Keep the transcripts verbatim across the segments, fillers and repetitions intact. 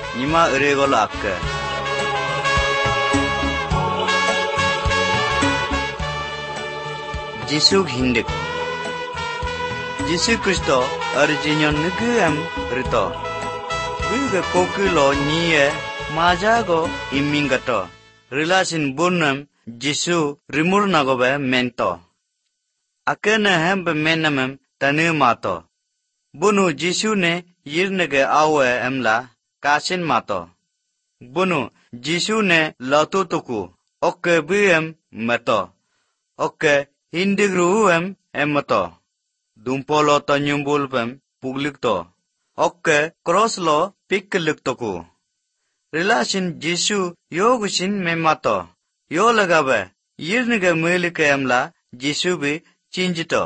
Nima uregol akka. Jisu hindik. Jisu Kristo arjinyon nugam rito. Uga kokulo niye majago imingato. Relasin bunam Jisu rimur nagobe mento. Akena hembe menamem tanu mato. Bunu Jisu ne yirnege awe emla kasin mato. Bunu Jisu ne latu tuku. Oke biem mato. Oke hindigruem emato. Dumpolo to nyumbulpem puglikto. Oke crosslo pikkeliktoku. Relasin Jisu yogusin memato. Yo lagabe yirnege mulike emla Jisu bi chinjito.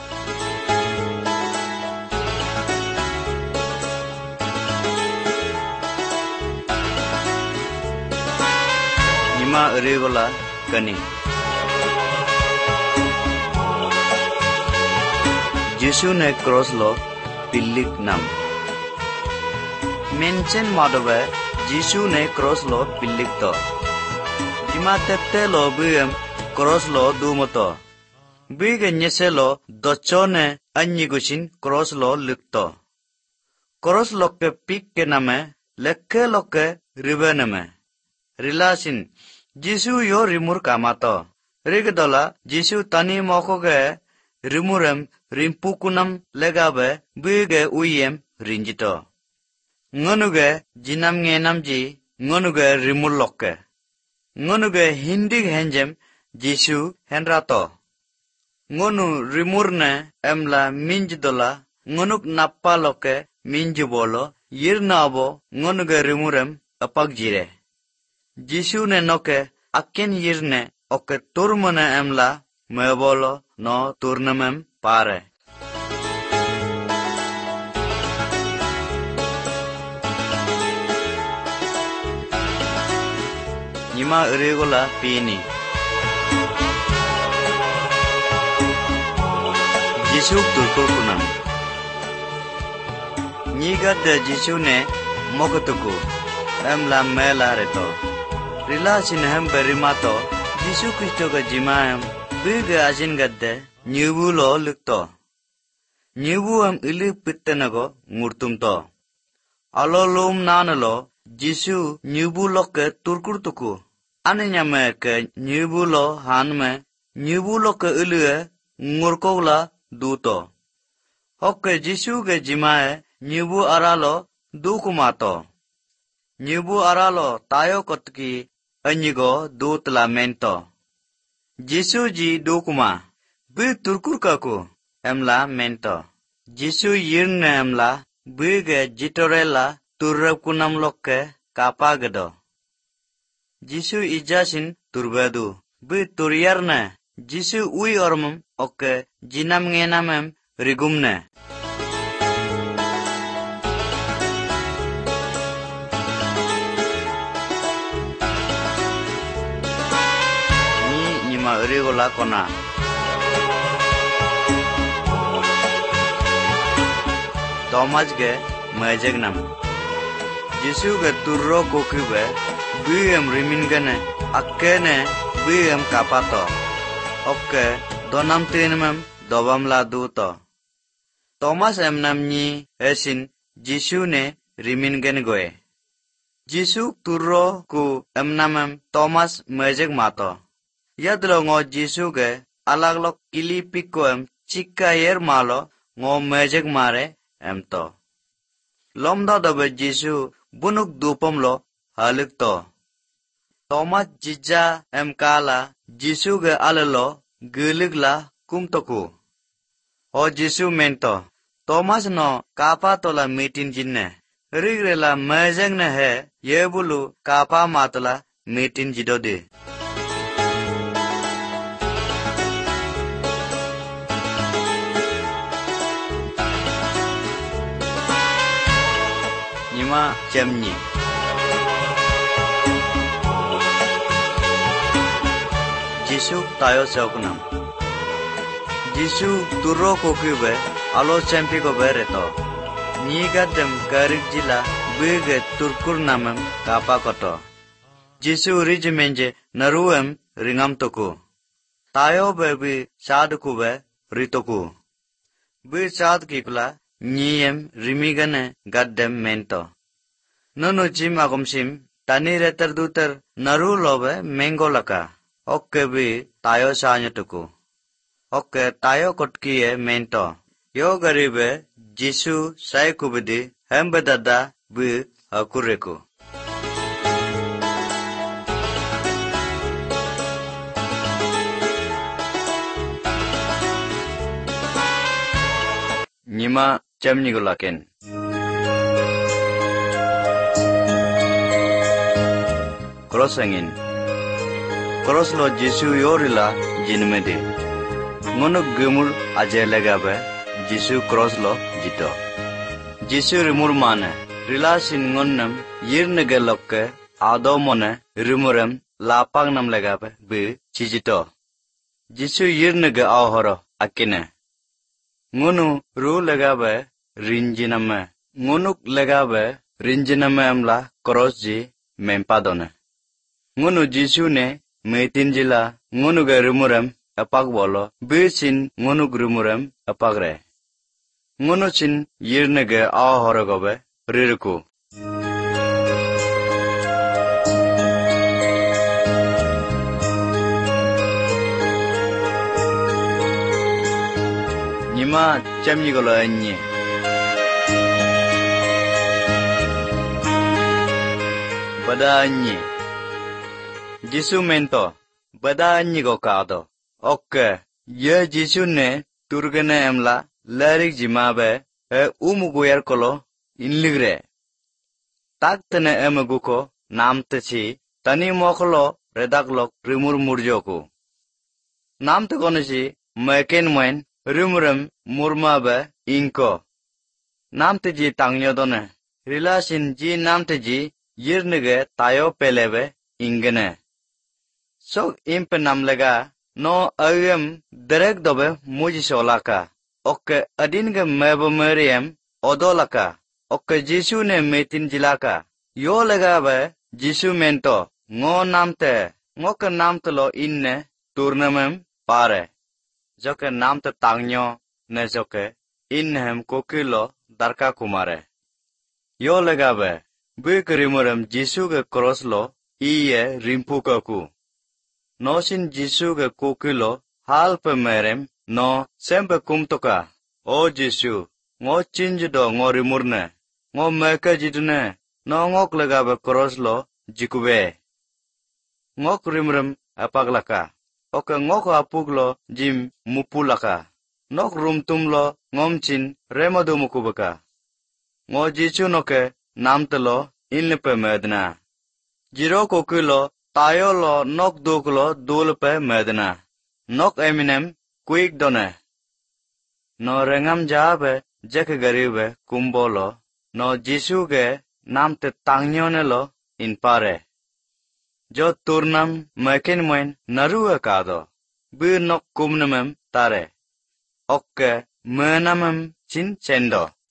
Nima uregola kani. Jisu ne cross lo pillik nam. Mention madobe Jisu ne cross lo pillik to. Jima tette lo biem cross lo dumoto. Biga nyese lo dochone anyigusin cross lo lukto. Cross lo ke pik ke name lekke lo ke ribename. Relasin Jisu yo rimur kamato. Rigedola Jisu tani moko ge rimurem rimpukunam legabe bige uyem rinjito. Ngonuge jinam ngenamji ngonuge rimur lokke. Ngonuge hindig henjem Jisu henrato. Ngonu rimurne emla minjidola ngonuk nappa loke minjibolo yirnabo ngonuge rimurem apagjire. Jisu ne noke akken yirne oke turmane emla mebolo no turnamem pare. Nima uregola pini. Jisu turkur kunam. Niga de Jisu ne mokotuku emla mela reto. Relasin hem berimato Jisu Kristo ka jimaem biga asin gadde nyubu lo lukto. Nyubu hem ili pittenago ngurtumto. Alo lum nanalo Jisu nyubu lo ke turkur tuku. Ane nyame ke nyubu lo hanme nyubu lo ke ilue ngurkogla duto. Hokke Jisu ke jimae nyubu aralo dukumato. Nyubu aralo tayo kotki anyigo dutla mento. Jisu ji dukuma bi turkur kaku emla mento. Jisu yirne emla bige jitorela turrab kunam lokke kapagado. Jisu ijasin turbadu bi turyarne Jisu ui ormum okke jinam ngenamem rigumne. Uregola kona. Thomas ge majegnam. Jisu ge turro kokube biem rimingane akkene biem kapato. Okke donam tinmem dobam la duto. Thomas emnam ni esin Jisu ne rimingen goe. Jisu turro ku emnamem Thomas majeg mato. Yadlo ngo Jisu ge alaglok ili pikoem chikka yer malo ngo mejek mare emto. Lomda dobe Jisu bunuk dupom lo halik to. Thomas jija em kala Jisu ge alalo giligla kumtoku. O Jisu mento. Thomas no kapa tola meeting jinne. Rigrela mejek ne he yebulu kapa matla meeting jidode. Jamni. Jisu tayo seokunam. Jisu turro kokube alo champi ko bereto. Niga dem garik jila bege turkur namem kapa koto. Jisu rijimenje naruem ringam toku. Tayo bebi sadku be ritoku. Be sad kipla nyiem rimigane gaddem mento. Nono jim agomsim tani reter duter naru lobe mengolaka. Okke bi tayo sanya tuku. Okke tayo kotkiye mento. Yo garibe Jisu sai kubedi hembedada bi akureku. Nima chamnigulaken. Crossangin. Cross lo Jisu yorila jinmede. Ngono gemur aje legabe Jisu cross lo jito. Jisu rimur mane rilasin ngonnam yirnege lokke adomone rimurem lapang nam legabe be chijito. Jisu yirnege ahoro akine. Ngunu ru legabe rinjiname. Ngunuk legabe rinjiname amla cross ji mempadone. Ngunu Jisu ne metinjila ngunu ge rimurem apak bolo besin ngunu rumurem apagre. Ngunu chin yirnege ahorogobe rirku. Nima chamnigolo anyi. Bada anyi. Jisu mento bada anyi go kado. Okke ye Jisu ne turgene emla larik jimabe e umuguyer kolo inligre. Taktene emeguko namtechi tani mokolo redaklok rimur murjoku. Namte konechi meken moen rimurem murmabe inko. Namte ji tangyodone rilasin ji namte ji yirnege tayo pelebe ingene. Sok impe namlega no ayem derek dobe muji solaka. Okke adinge mebo meriem odolaka. Okke Jisu ne metin jilaka. Yo legabe Jisu mento ngo namte ngoke namte lo inne turnamem pare. Joke namte tangnyo ne joke innem kokilo darka kumare. Yo legabe bikrimurem Jisu ge cross lo iye rimpukaku. Nosin Jisu ge kokilo halpe merem no sempe kumtoka. O Jisu ngo chinjido ngo rimurne. Ngo meke jidune no ngok legabe cross lo jikube. Ngok rimrem apaglaka. Oke ngok apuglo jim mupulaka. Nok rumtum lo ngomchin remadumukubaka. Ngo Jisu noke namtelo inlepe medna. Jiro kokilo tayo lo nok duklo dulpe medna. Nok eminem kuik done. No rengam jabe jeke garibe kumbolo. No Jisu ge namte tangyone lo in pare. Jo turnam meken moen narua kado. Bir nok kumnamem tare. Okke menamem chin chendo.